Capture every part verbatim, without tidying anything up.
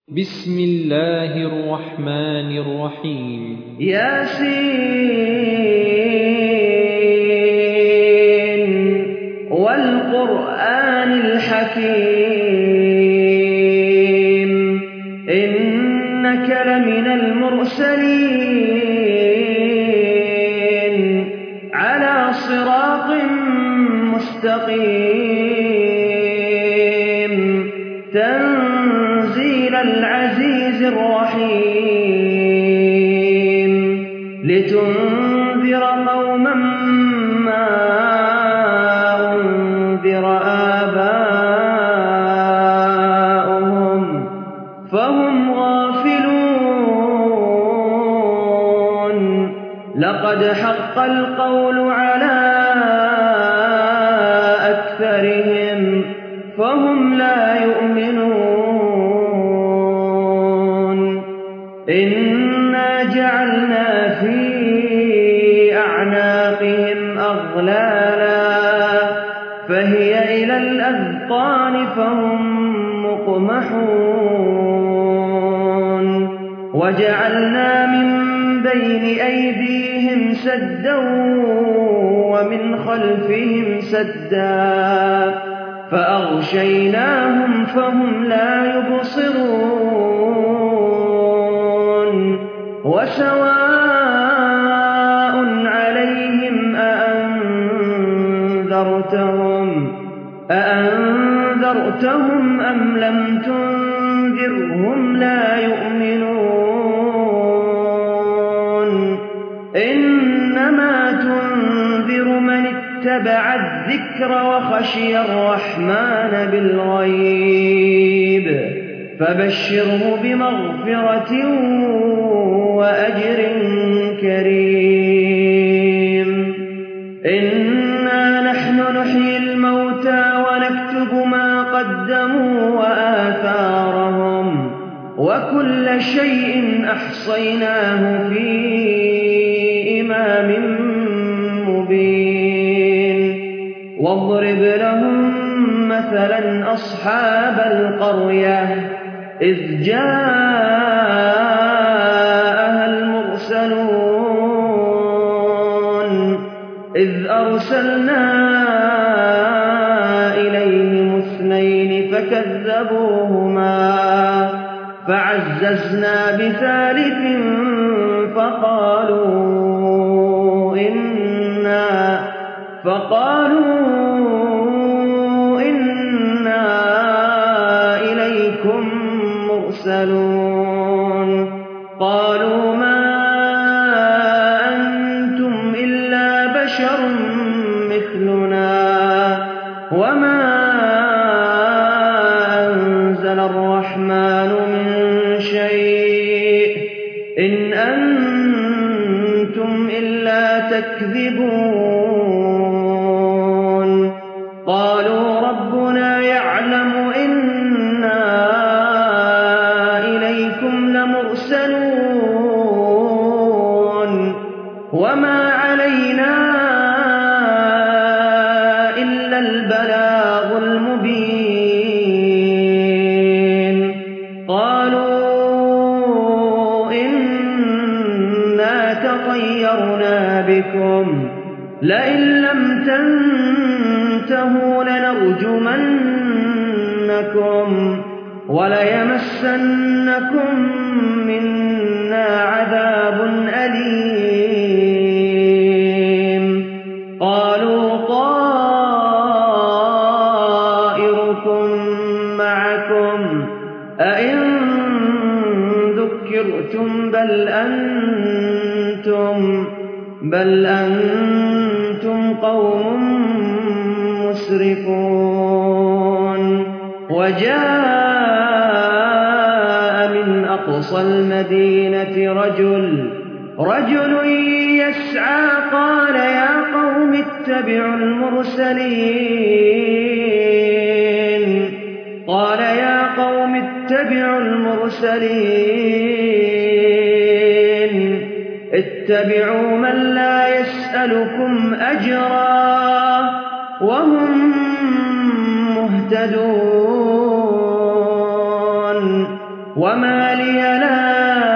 بسم الله الرحمن الرحيم ياسين والقرآن الحكيم إنك لمن المرسلين على صراط مستقيم تنزيل العزيز الرحيم لتنذر قوما ما أنذر آباؤهم فهم غافلون لقد حق القول على أكثرهم فهم لا يؤمنون إنا جعلنا في أعناقهم أغلالا فهي إلى الأذقان فهم مقمحون وجعلنا من بين أيديهم سدا ومن خلفهم سدا فأغشيناهم فهم لا يبصرون وسواء عليهم أأنذرتهم أأنذرتهم أم لم تنذرهم لا يؤمنون إنما تنذر من اتبع الذكر وخشي الرحمن بالغيب فبشره بمغفرة وأجر كريم إنا نحن نحيي الموتى ونكتب ما قدموا وآثارهم وكل شيء أحصيناه في إمام مبين واضرب لهم مثلا أصحاب القرية إذ جاءها المرسلون إذ أرسلنا إليهم اثنين فكذبوهما فعززنا بثالث فقالوا إنا فقالوا إنا إليكم مرسلون قالوا ما أنتم إلا بشر مثلنا وما أنزل الرحمن من شيء إن أنتم إلا تكذبون قالوا ربنا يعلم إنا إليكم لمرسلون وما علينا إلا البلاغ المبين قالوا إنا تطيرنا بكم لئن لم تنتهوا لنرجمنكم وليمسنكم منا عذاب أليم قالوا طائركم معكم أئن ذكرتم بل أنتم بل أنتم قوم مسرفون وجاء من أقصى المدينة رجل رجل يسعى قال يا قوم اتبعوا المرسلين قال يا قوم اتبعوا المرسلين اتبعوا من لا يسألكم أجرا وهم مهتدون وما لي لا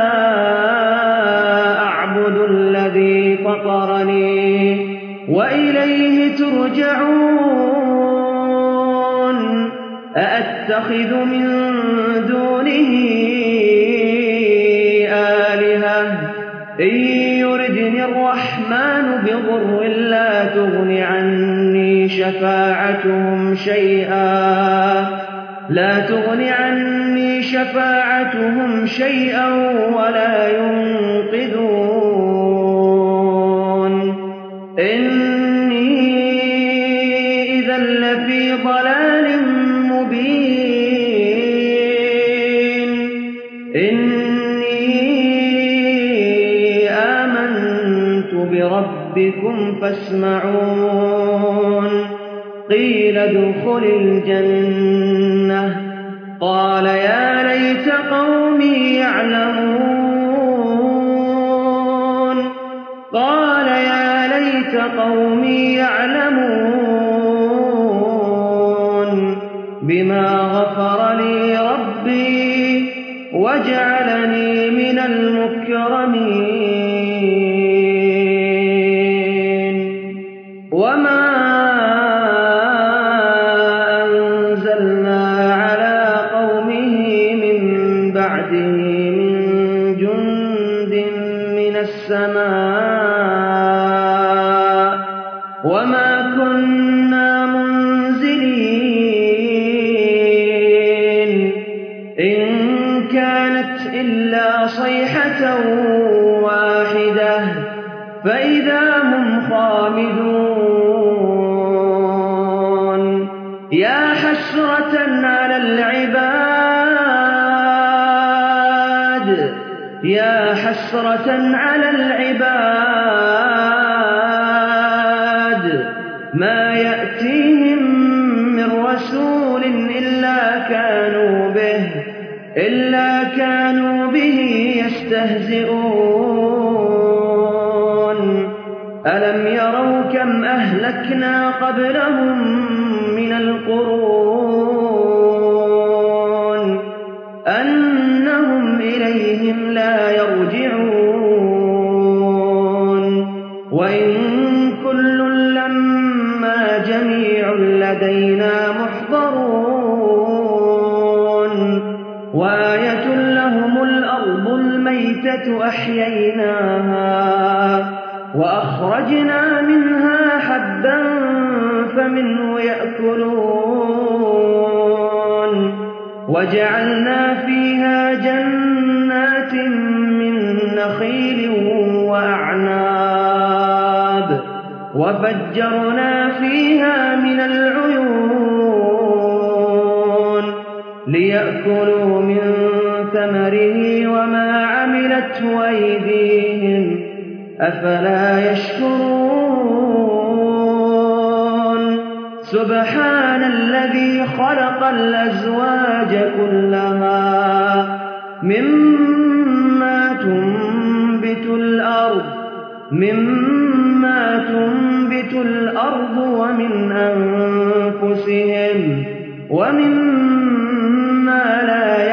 أعبد الذي فطرني وإليه ترجعون أأتخذ من دونه آلهة إن يردني الرحمن بضر لا تغن عني شفاعتهم شيئا لا تغن عني شفاعتهم شيئا ولا ينقذون إني إذا لفي ضلال مبين إني آمنت بربكم فاسمعون قيل ادخل الجنة قال يا ليت قومي يعلمون قال يا ليت قومي يعلمون بما غفر لي ربي وجعلني من المكرمين وما أنزلنا على قومه من بعده من جند من السماء وما كنا منزلين إن كانت إلا صيحة واحدة فإذا هم خامدون يا حسرة على العباد يا حسرة على العباد ما يأتيهم من رسول إلا كانوا به إلا كانوا به يستهزئون ألم يروا كم أهلكنا قبلهم من القرون أنهم إليهم لا يرجعون وإن كل لما جميع لدينا محضرون وآية لهم الأرض الميتة أحييناها وأخرجنا منها حبا فمنه يأكلون وجعلنا فيها جنات من نخيل وأعناب وفجرنا فيها من العيون ليأكلوا من ثمره وما عملته أيديهم أفلا يشكرون سبحان الذي خلق الأزواج كلها مما تنبت الأرض مما تنبت الأرض ومن أنفسهم ومما لا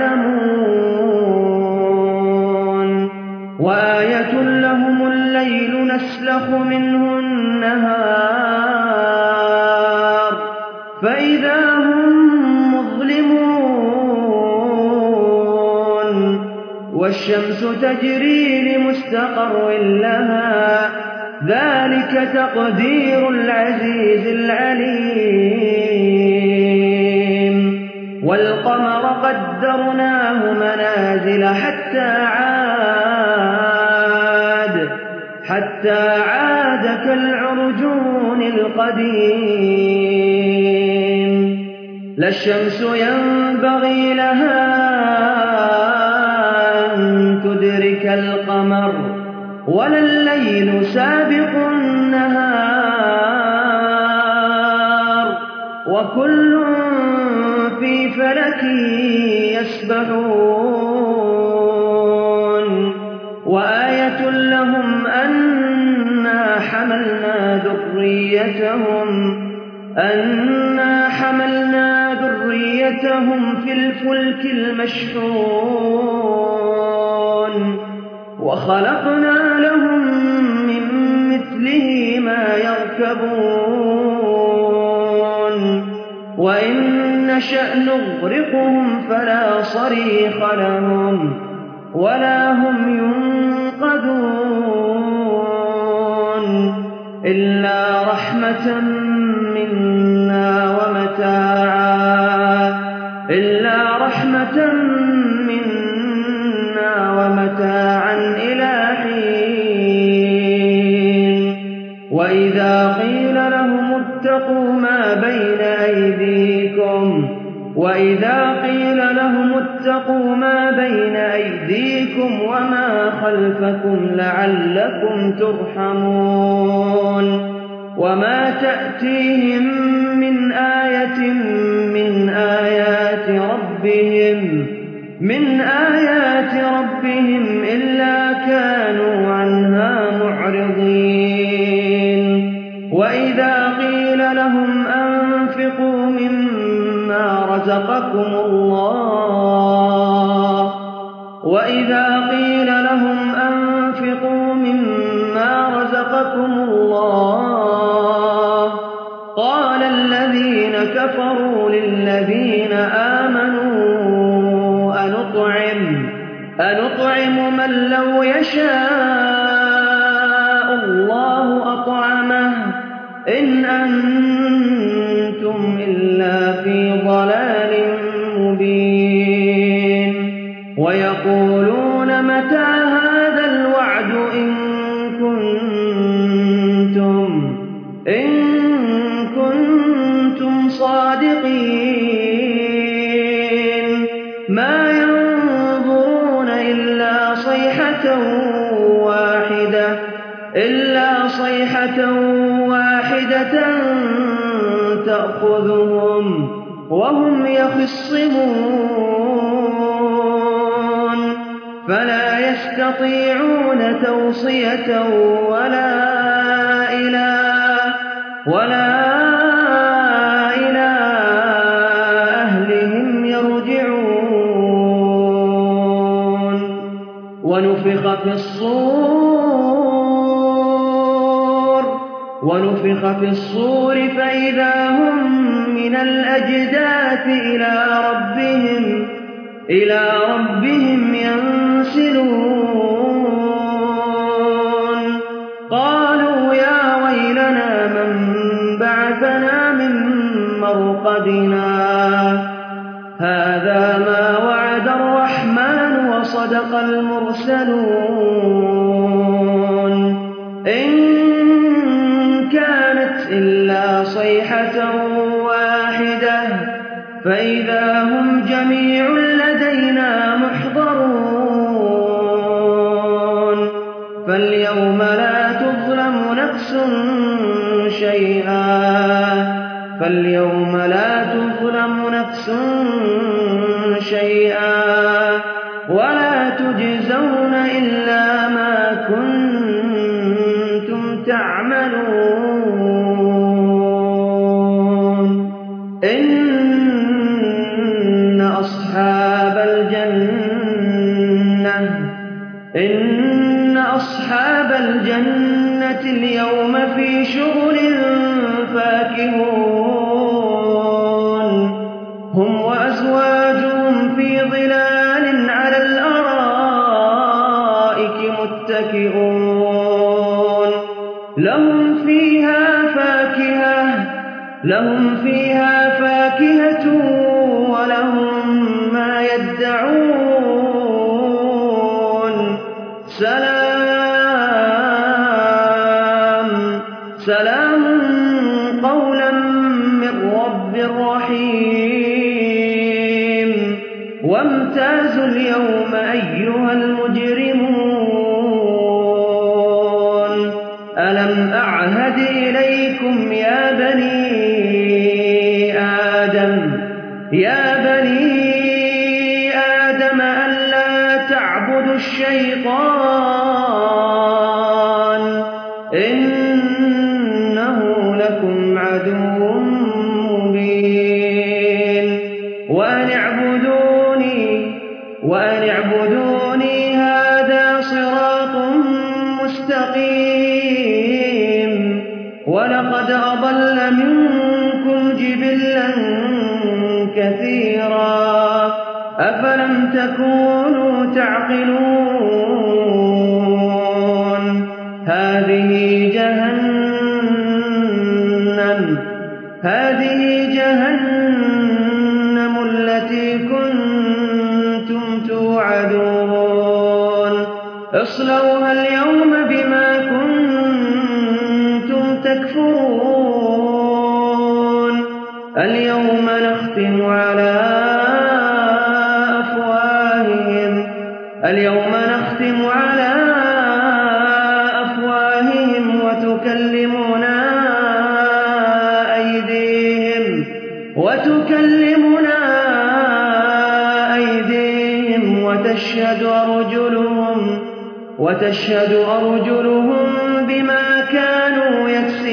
يعلمون وآية لهم الليل نسلخ منه النهار فإذا هم مظلمون والشمس تجري لمستقر لها ذلك تقدير العزيز العليم والقمر قدرناه منازل حتى عاد حتى عاد كالعرجون القديم لا الشمس ينبغي لها أن تدرك القمر ولا الليل سابق النهار وكل في فلك يسبحون وآية لهم أنا حملنا ذريتهم أنا حملنا ذريتهم لهم في الفلك المشحون وخلقنا لهم من مثله ما يركبون وإن نشأ نغرقهم فلا صريخ لهم ولا هم ينقذون إلا رحمة منا ومتاعا إلا رحمة منا ومتاعا إلى حين وإذا قيل لهم اتقوا ما بين أيديكم وإذا قيل لهم اتقوا ما بين أيديكم وما خلفكم لعلكم ترحمون وما تأتيهم من آية من آيات ربهم من آيات ربهم إلا كانوا عنها معرضين وإذا قيل لهم أنفقوا مما رزقكم الله وإذا قيل لهم أنفقوا مما رزقكم الله قال الذين كفروا للذين آمنوا أنطعم أنطعم من لو يشاء الله أطعمه إن أنتم إلا في ضلال مبين ويقولون متى هذا الوعد إن كنتم إن كنتم صادقين ما ينظرون إلا صيحة واحدة إلا صيحة واحدة تأخذهم وهم يخصمون فلا يستطيعون توصية ولا إلى ولا إلى أهلهم يرجعون ونفخ في الصور ونفخ في الصور فإذا هم من الأجداث إلى ربهم إلى ربهم ينسلون قالوا يا ويلنا من بعثنا من مرقدنا هذا ما وعد الرحمن وصدق المرسلون إن كانت إلا صيحة واحدة فإذا هم جميع لدينا محضرون فاليوم لا تظلم نفس شيئا فاليوم لا تظلم نفس شيئا ولا تجزون إلا ما كنتم تعملون إن أصحاب الجنة إن أصحاب الجنة اليوم في شغل فاكهون هم وأزواجهم في ظلال على الأرائك متكئون لهم فيها فاكهة لهم فيها فاكهة ولهم ما يدعون سلام سلام قولا من رب رحيم وامتازوا اليوم أيها المجرمون ألم أعهد إليكم يا بني آدم يا بني آدم ألا تعبدوا الشيطان إنه لكم عدو مبين وأن اعبدوني هذا صراط مستقيم ولقد أضل منكم جبلا كثيرا أفلم تكونوا تعقلون هذه جهنم هذه جهنم التي كنتم توعدون اصلوها اليوم بما كنتم تكفرون اليوم نختم على أفواههم اليوم نختم على أفواههم وتكلمنا أيديهم وتكلمنا أيديهم وتشهد أرجلهم وتشهد أرجلهم بما كانوا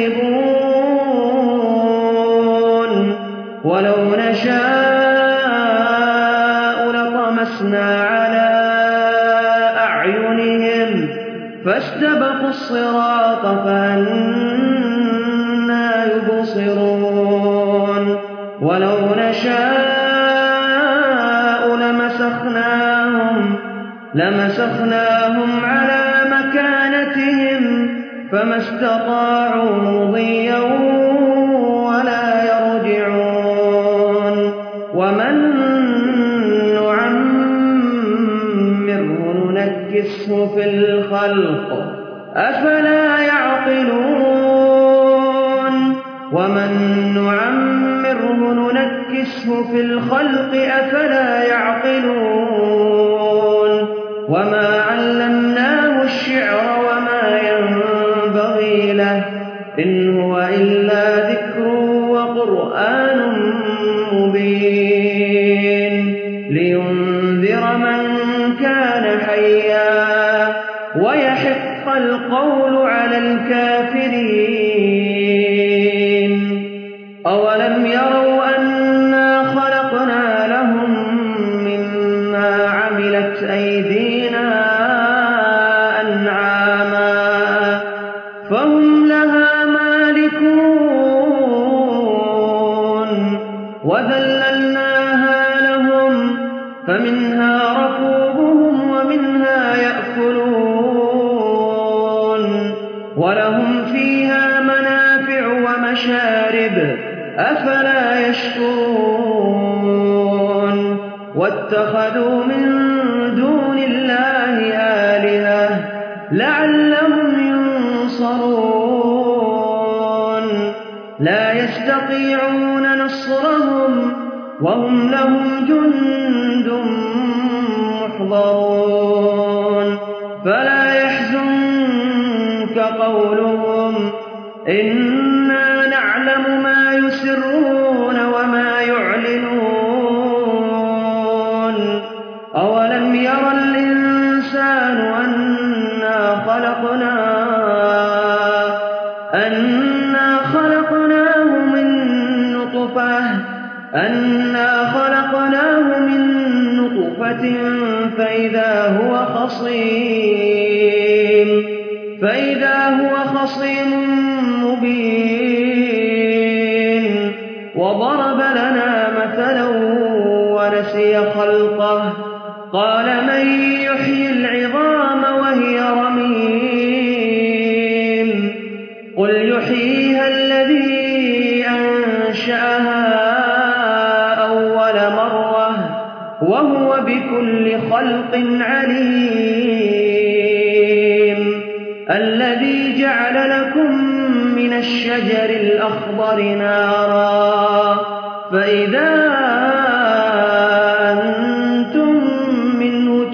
يكسبون ولو نشاء لطمسنا على أعينهم فاستبقوا الصراط فأنى يبصرون ولو نشاء لمسخناهم لمسخناهم على مكانتهم فما استطاعوا مضيا ولا يرجعون ومن نعمره ننكسه في الخلق أفلا يعقلون ومن نعمره ننكسه في الخلق أفلا يعقلون وما علمناه الشعر وما ينبغي له إن هو إلا ذكر وقرآن مبين لينذر من كان حيا ويحق القول على الكافرين أولم يروا أنا خلقنا لهم مما عملت أيدينا أنعاما فهم لها مالكون وذللناها لهم فمنها ركوبهم ومنها يأكلون ولهم فيها منافع ومشارب أفلا يشكرون واتخذوا من دون الله آلهة لعلهم ينصرون لا يستطيعون نصرهم وهم لهم جند محضرون فلا يحزنك قولهم إنا نعلم ما يسرون وما يعلنون أولم ير الإنسان أنا خلقناه أنا خلقناه من نطفة أنا خلقناه من نطفة فإذا هو خصيم فإذا هو خصيم مبين وضرب لنا مثلا ونسي خلقه قال من يحيي العظام وهي رميم قل يحييها الذي أنشأها أول مرة وهو بكل خلق عليم الذي جعل لكم من الشجر الأخضر نارا فإذا أنتم منه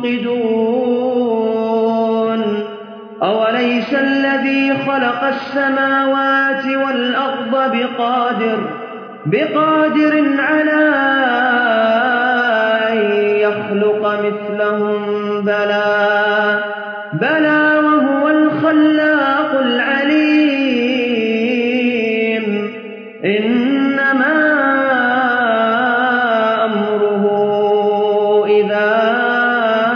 توقدون أوليس الذي خلق السماوات والأرض بقادر بقادر على أن يخلق مثلهم بلى بلى وهو الخلاق العليم إنما أمره إذا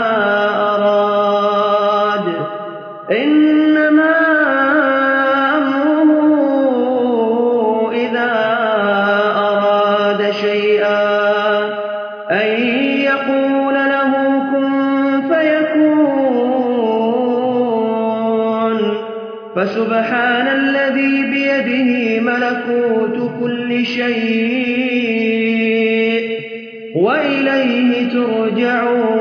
فسبحان الذي بيده ملكوت كل شيء وإليه ترجعون